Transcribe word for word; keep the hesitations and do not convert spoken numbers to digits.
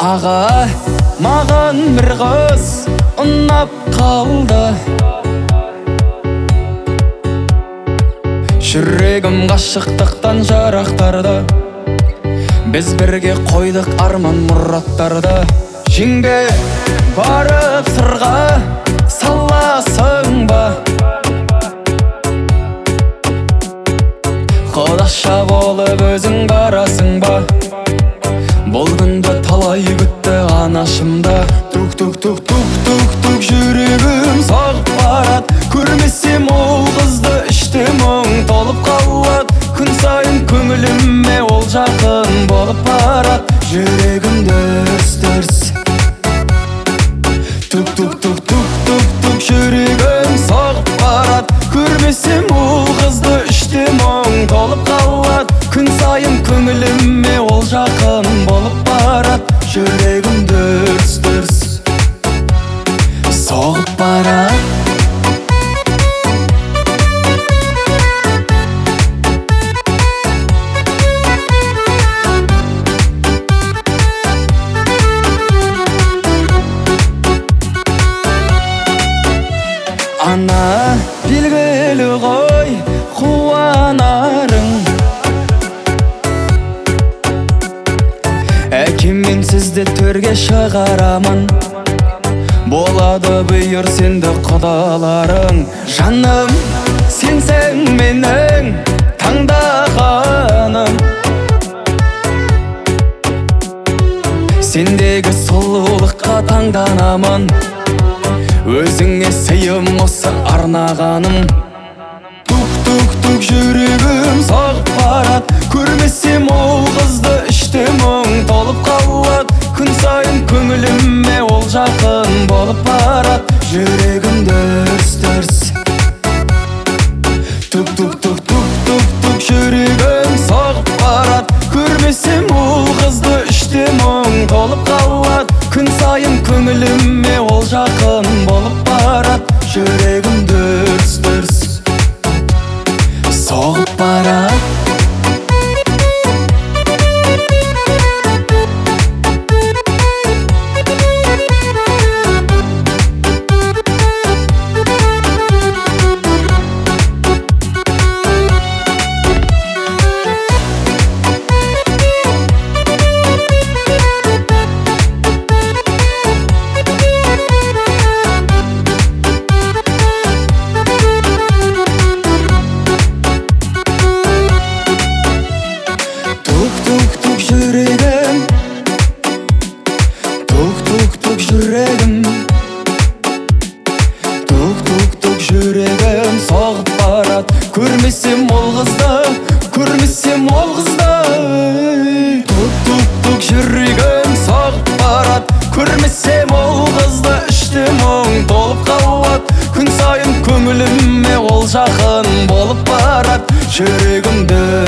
Аға, маған бір қыз ұнап қалды. Жүрегім ғашықтықтан жарақтарды. Біз бірге қойдық арман мұраттарды. Жеңге барып сырға саласың ба? Құдаша болып өзің барасың ба? Бұл күнді талай күтті анашымда. Тук-тук-тук-тук-тук-тук жүрегім соғып барад. Көрмесем ол қызды іште мұң толып қалад. Күн сайын көңіліме ол жақын болып барад. Жүрегім дүрс-дүрс. Тук-тук-тук-тук-тук-тук жүрегім соғып барад. Көрмесем ол қызды іште мұң толып қалад. Күн сайын көңіліме ол жақын болып барад. Жүрегім дүрс-дүрс соғып барад. Ана белгілі ғой қуанарың. Әкем мен сізді төрге шығарамын. Болады бұйыр сенді құдаларың. Жаным, сенсің менің таңдағаным. Сендегі сұлулыққа таңданамын. Өзіңе сыйым осы арнағаным. Тук-тук-тук жүрегім соғып барад. Көрмесем ол қызды іште мұң толып қалад. Күн сайын көңіліме ол жақын болып барад. Жүрегім дүрс-дүрс. Тук-тук-тук-тук-тук-тук жүрегім соғып барад. Көрмесем ол қызды іште мұң толып қалад. Күн сайын көңіліме ол жақын болып барад. Жүрегім дүрс-дүрс соғып барад. Тук-тук-тук жүрегім, тук-тук-тук жүрегім, тук-тук-тук жүрегім соғып барад. Көрмесем ол қызды, көрмесем ол қызды. Тук-тук-тук жүрегім соғып барад. Көрмесем ол қызды іште мұң толып қалад. Күн сайын көңіліме ол жақын болып барад. Жүрегім